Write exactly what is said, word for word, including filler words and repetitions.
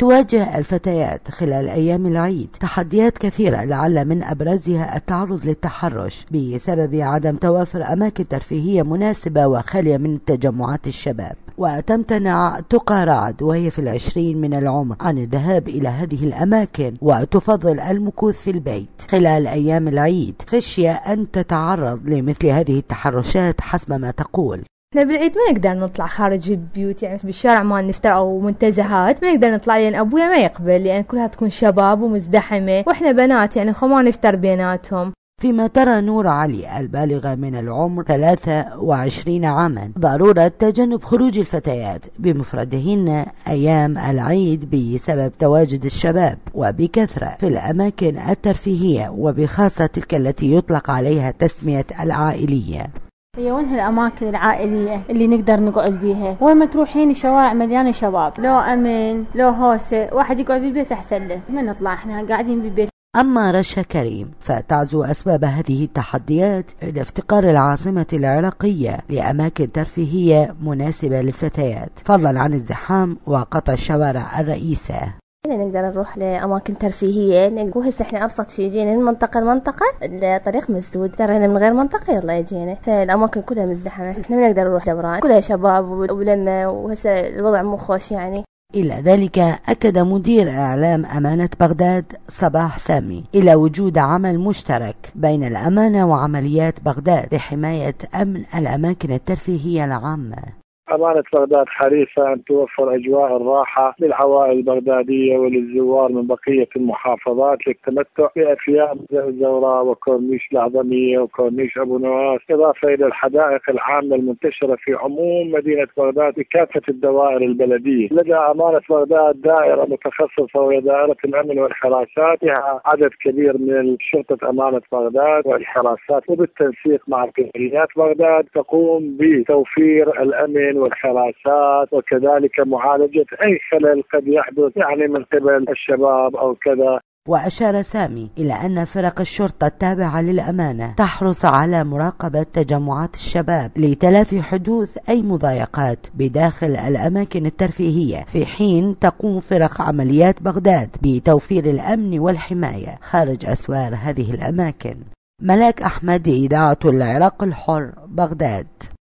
تواجه الفتيات خلال أيام العيد تحديات كثيرة، لعل من أبرزها التعرض للتحرش بسبب عدم توافر أماكن ترفيهية مناسبة وخالية من تجمعات الشباب. وتمتنع تقى رعد وهي في العشرين من العمر عن الذهاب إلى هذه الأماكن، وتفضل المكوث في البيت خلال أيام العيد خشية أن تتعرض لمثل هذه التحرشات حسب ما تقول. احنا بالعيد ما نقدر نطلع خارج البيوت، يعني بالشارع ما نفتر او منتزهات ما نقدر نطلع، لان ابويا ما يقبل، لان يعني كلها تكون شباب ومزدحمه واحنا بنات، يعني خو ما نفتر بيناتهم. فيما ترى نور علي البالغة من العمر ثلاثة وعشرين عاما ضرورة تجنب خروج الفتيات بمفردهن أيام العيد بسبب تواجد الشباب وبكثرة في الأماكن الترفيهية، وبخاصة تلك التي يطلق عليها تسمية العائلية. هي وين هالأماكن العائلية اللي نقدر نقعد بيها؟ وين ما تروحين الشوارع مليانة شباب، لو أمن لو هوسة، واحد يقعد بالبيت أحسن له، ما نطلع احنا قاعدين بالبيت. أما رشا كريم فتعزو أسباب هذه التحديات إلى افتقار العاصمة العراقية لأماكن ترفيهية مناسبة للفتيات، فضلا عن الزحام وقطع الشوارع الرئيسة. نقدر نروح لأماكن ترفيهية، نقول هسه احنا أبسط شيء يجينا من منطقة لمنطقة، الطريق مسدود، ترى من غير منطقة يلا يجينا، فالأماكن كلها مزدحمة، احنا ما نقدر نروح دوران، كلها شباب ولمة، وهسه الوضع مو خوش يعني. إلى ذلك أكد مدير إعلام أمانة بغداد صباح سامي إلى وجود عمل مشترك بين الأمانة وعمليات بغداد لحماية أمن الأماكن الترفيهية العامة. أمانة بغداد حريصة أن توفر أجواء الراحة للعوائل البغدادية وللزوار من بقية المحافظات للتمتع بأفيام الزوراء وكورنيش الأعظمية وكورنيش أبو نواس، إضافة إلى الحدائق العامة المنتشرة في عموم مدينة بغداد بكافة الدوائر البلدية. لدى أمانة بغداد دائرة متخصصة وهي دائرة الأمن والحراسات، فيها عدد كبير من شرطة أمانة بغداد والحراسات، وبالتنسيق مع قيادات بغداد تقوم بتوفير الأمن والحراسات وكذلك معالجة أي خلل قد يحدث يعني من قبل الشباب أو كذا. وأشار سامي إلى أن فرق الشرطة التابعة للأمانة تحرص على مراقبة تجمعات الشباب لتلافي حدوث أي مضايقات بداخل الأماكن الترفيهية، في حين تقوم فرق عمليات بغداد بتوفير الأمن والحماية خارج أسوار هذه الأماكن. ملاك أحمد، إذاعة العراق الحر، بغداد.